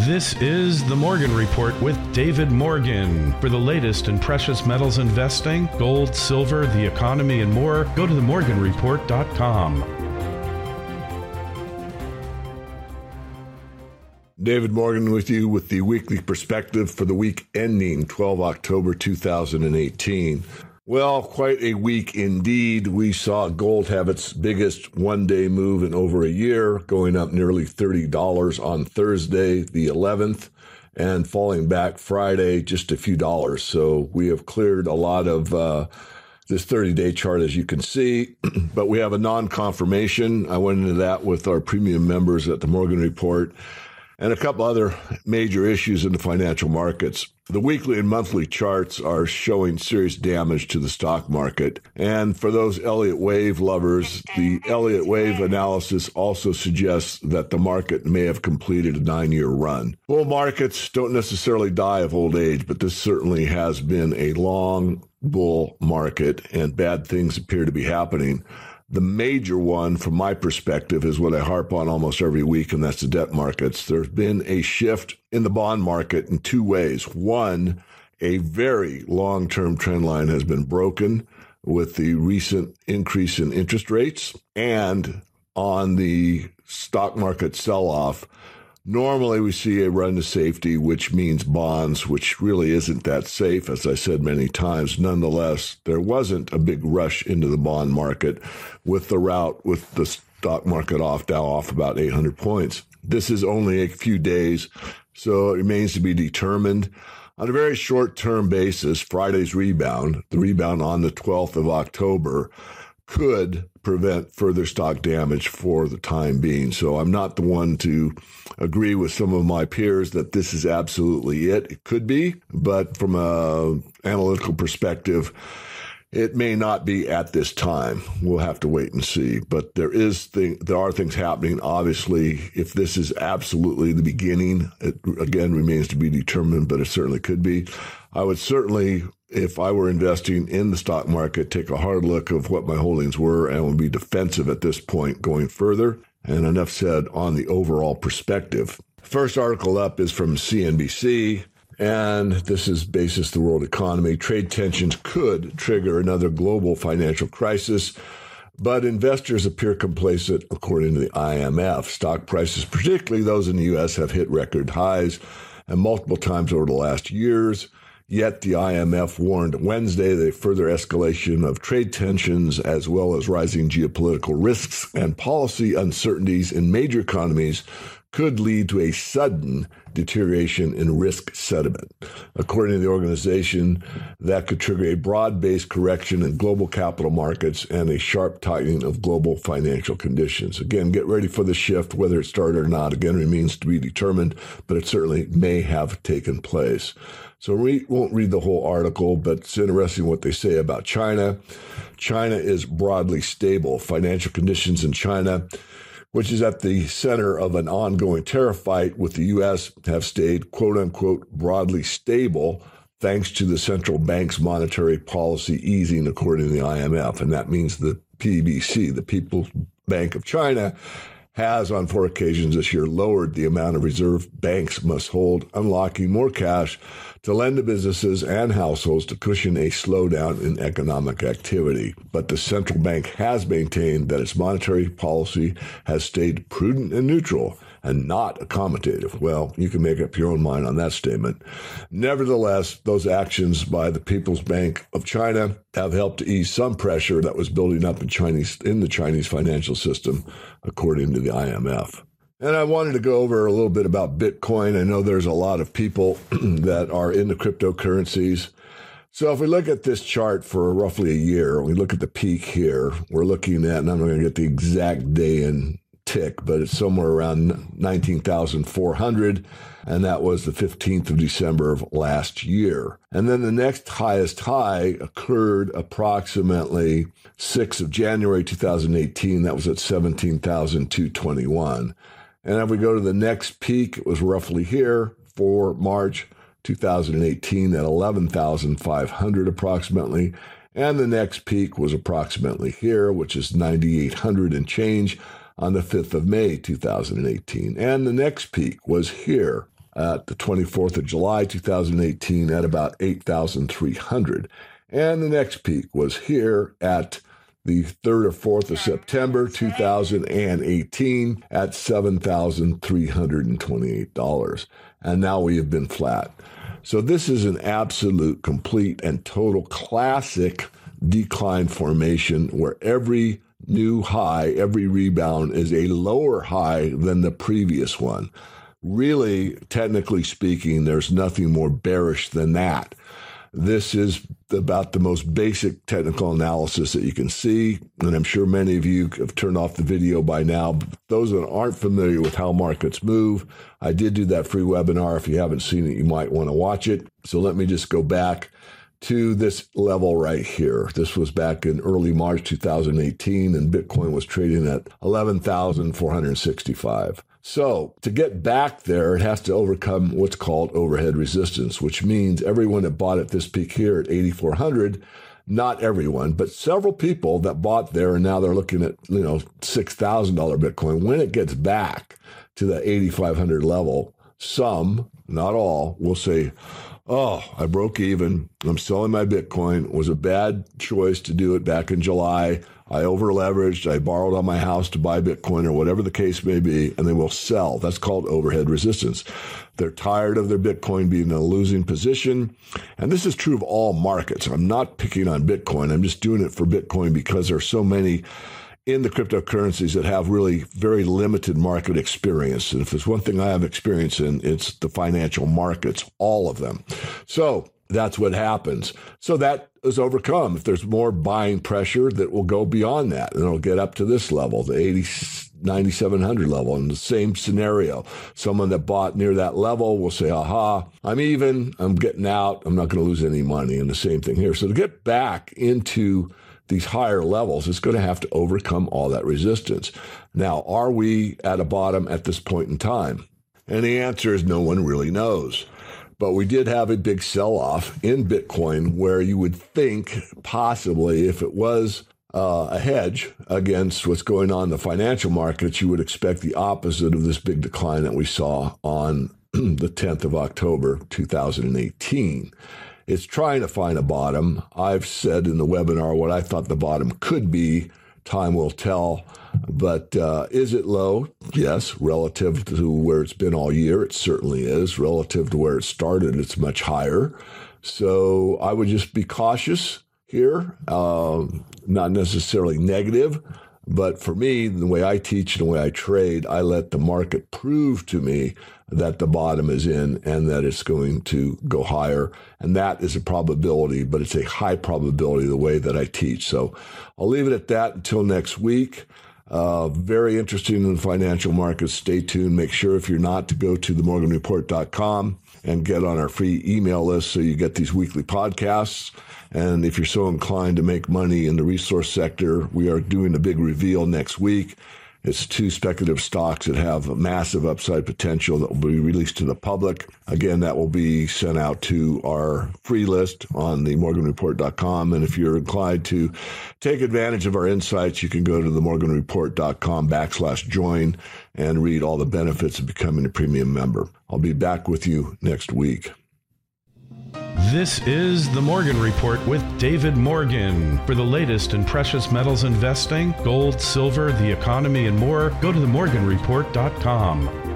This is the Morgan Report with David Morgan. For the latest in precious metals investing, gold, silver, the economy, and more, go to themorganreport.com. David Morgan with you with the weekly perspective for the week ending 12 October 2018. Well, quite a week indeed. We saw gold have its biggest one-day move in over a year, going up nearly $30 on Thursday, the 11th, and falling back Friday just a few dollars. So we have cleared a lot of this 30-day chart, as you can see, but we have a non-confirmation. I went into that with our premium members at the Morgan Report, and a couple other major issues in the financial markets. The weekly and monthly charts are showing serious damage to the stock market. And for those Elliott Wave lovers, the Elliott Wave analysis also suggests that the market may have completed a 9-year run. Bull markets don't necessarily die of old age, but this certainly has been a long bull market, and bad things appear to be happening. The major one, from my perspective, is what I harp on almost every week, and that's the debt markets. There's been a shift in the bond market in two ways. One, a very long-term trend line has been broken with the recent increase in interest rates, and on the stock market sell-off, normally we see a run to safety, which means bonds, which really isn't that safe, as I said many times. Nonetheless, there wasn't a big rush into the bond market with the rout with the stock market Dow off about 800 points. This is only a few days, so it remains to be determined. On a very short-term basis, Friday's rebound, the rebound on the 12th of October, could prevent further stock damage for the time being. So I'm not the one to agree with some of my peers that this is absolutely it. It could be, but from an analytical perspective, it may not be at this time. We'll have to wait and see. But there are things happening. Obviously, if this is absolutely the beginning, it again remains to be determined, but it certainly could be. I would certainly, if I were investing in the stock market, take a hard look of what my holdings were and would be defensive at this point going further. And enough said on the overall perspective. First article up is from CNBC, and this is basis the world economy. Trade tensions could trigger another global financial crisis, but investors appear complacent, according to the IMF. Stock prices, particularly those in the U.S., have hit record highs and multiple times over the last years. Yet the IMF warned Wednesday that further escalation of trade tensions, as well as rising geopolitical risks and policy uncertainties in major economies, could lead to a sudden deterioration in risk sentiment. According to the organization, that could trigger a broad-based correction in global capital markets and a sharp tightening of global financial conditions. Again, get ready for the shift. Whether it started or not, again, remains to be determined, but it certainly may have taken place. So we won't read the whole article, but it's interesting what they say about China. China is broadly stable. Financial conditions in China, which is at the center of an ongoing tariff fight with the U.S., have stayed, quote-unquote, broadly stable thanks to the central bank's monetary policy easing, according to the IMF. And that means the PBC, the People's Bank of China, has on 4 occasions this year lowered the amount of reserve banks must hold, unlocking more cash to lend to businesses and households to cushion a slowdown in economic activity. But the central bank has maintained that its monetary policy has stayed prudent and neutral and not accommodative. Well, you can make up your own mind on that statement. Nevertheless, those actions by the People's Bank of China have helped to ease some pressure that was building up in the Chinese financial system, according to the IMF. And I wanted to go over a little bit about Bitcoin. I know there's a lot of people that are into cryptocurrencies. So if we look at this chart for roughly a year, we look at the peak here, we're looking at, and I'm not going to get the exact day and tick, but it's somewhere around 19,400, and that was the 15th of December of last year. And then the next highest high occurred approximately 6th of January 2018. That was at 17,221. And if we go to the next peak, it was roughly here for March 2018 at 11,500 approximately. And the next peak was approximately here, which is 9,800 and change on the 5th of May 2018. And the next peak was here at the 24th of July, 2018 at about 8,300. And the next peak was here at the 3rd or 4th of September, 2018 at $7,328. And now we have been flat. So this is an absolute, complete, and total classic decline formation where every new high, every rebound is a lower high than the previous one. Really, technically speaking, there's nothing more bearish than that. This is about the most basic technical analysis that you can see, and I'm sure many of you have turned off the video by now. But those that aren't familiar with how markets move, I did do that free webinar. If you haven't seen it, you might want to watch it. So let me just go back to this level right here. This was back in early March 2018, and Bitcoin was trading at 11,465. So to get back there, it has to overcome what's called overhead resistance, which means everyone that bought at this peak here at 8,400, not everyone, but several people that bought there, and now they're looking at, $6,000 Bitcoin. When it gets back to the 8,500 level, some, not all, will say, oh, I broke even. I'm selling my Bitcoin. It was a bad choice to do it back in July. I over-leveraged. I borrowed on my house to buy Bitcoin or whatever the case may be, and they will sell. That's called overhead resistance. They're tired of their Bitcoin being in a losing position. And this is true of all markets. I'm not picking on Bitcoin. I'm just doing it for Bitcoin because there are so many in the cryptocurrencies that have really very limited market experience. And if there's one thing I have experience in, it's the financial markets, all of them. So that's what happens. So that is overcome. If there's more buying pressure, that will go beyond that, and it'll get up to this level, the 9,700 level. In the same scenario, someone that bought near that level will say, aha, I'm even, I'm getting out, I'm not going to lose any money. And the same thing here. So to get back into these higher levels, it's going to have to overcome all that resistance. Now, are we at a bottom at this point in time? And the answer is no one really knows. But we did have a big sell-off in Bitcoin where you would think possibly if it was a hedge against what's going on in the financial markets, you would expect the opposite of this big decline that we saw on the 10th of October, 2018. It's trying to find a bottom. I've said in the webinar what I thought the bottom could be. Time will tell. But is it low? Yes. Relative to where it's been all year, it certainly is. Relative to where it started, it's much higher. So I would just be cautious here, not necessarily negative. But for me, the way I teach and the way I trade, I let the market prove to me that the bottom is in and that it's going to go higher. And that is a probability, but it's a high probability the way that I teach. So I'll leave it at that until next week. Very interesting in the financial markets. Stay tuned. Make sure if you're not to go to themorganreport.com and get on our free email list so you get these weekly podcasts. And if you're so inclined to make money in the resource sector, we are doing a big reveal next week. It's 2 speculative stocks that have a massive upside potential that will be released to the public. Again, that will be sent out to our free list on themorganreport.com. And if you're inclined to take advantage of our insights, you can go to themorganreport.com/join and read all the benefits of becoming a premium member. I'll be back with you next week. This is The Morgan Report with David Morgan. For the latest in precious metals investing, gold, silver, the economy, and more, go to themorganreport.com.